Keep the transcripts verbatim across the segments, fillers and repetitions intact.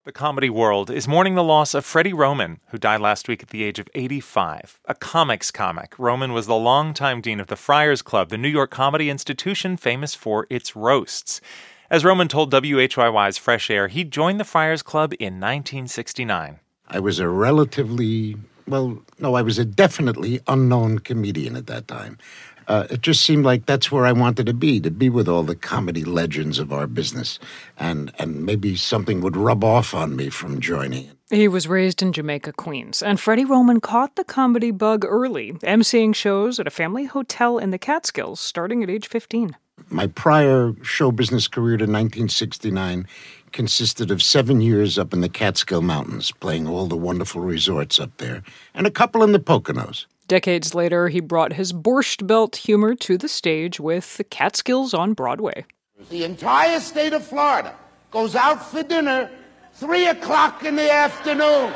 The comedy world is mourning the loss of Freddie Roman, who died last week at the age of eighty-five. A comics comic, Roman was the longtime dean of the Friars Club, the New York comedy institution famous for its roasts. As Roman told W H Y Y's Fresh Air, he joined the Friars Club in nineteen sixty-nine. I was a relatively, well, no, I was a definitely unknown comedian at that time. Uh, it just seemed like that's where I wanted to be, to be with all the comedy legends of our business. And, and maybe something would rub off on me from joining. He was raised in Jamaica, Queens, and Freddie Roman caught the comedy bug early, emceeing shows at a family hotel in the Catskills starting at age fifteen. My prior show business career to nineteen sixty-nine consisted of seven years up in the Catskill Mountains, playing all the wonderful resorts up there, and a couple in the Poconos. Decades later, he brought his Borscht Belt humor to the stage with the Catskills on Broadway. The entire state of Florida goes out for dinner three o'clock in the afternoon.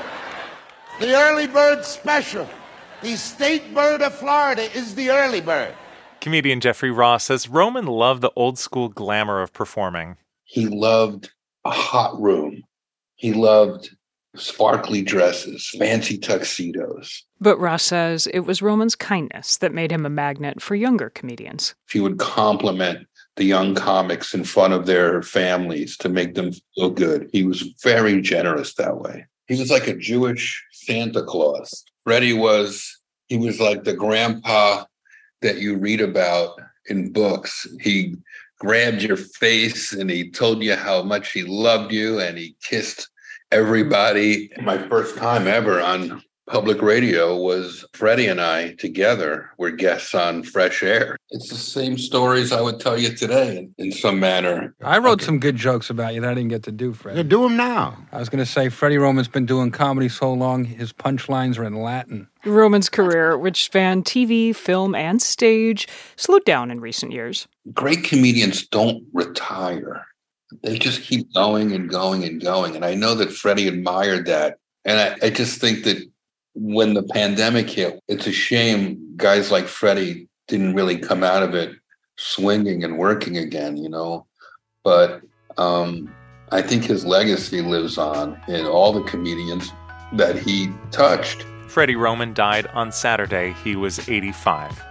The early bird special. The state bird of Florida is the early bird. Comedian Jeffrey Ross says Roman loved the old-school glamour of performing. He loved a hot room. He loved sparkly dresses, fancy tuxedos. But Ross says it was Roman's kindness that made him a magnet for younger comedians. He would compliment the young comics in front of their families to make them feel good. He was very generous that way. He was like a Jewish Santa Claus. Freddie was, he was like the grandpa that you read about in books. He grabbed your face and he told you how much he loved you and he kissed everybody. My first time ever on public radio was Freddie and I together were guests on Fresh Air. It's the same stories I would tell you today in, in some manner. I wrote okay. some good jokes about you that I didn't get to do, Freddie. Yeah, do them now. I was going to say, Freddie Roman's been doing comedy so long, his punchlines are in Latin. Roman's career, which spanned T V, film, and stage, slowed down in recent years. Great comedians don't retire. They just keep going and going and going. And I know that Freddie admired that. And I, I just think that when the pandemic hit, it's a shame guys like Freddie didn't really come out of it swinging and working again, you know. But um, I think his legacy lives on in all the comedians that he touched. Freddie Roman died on Saturday. He was eighty-five.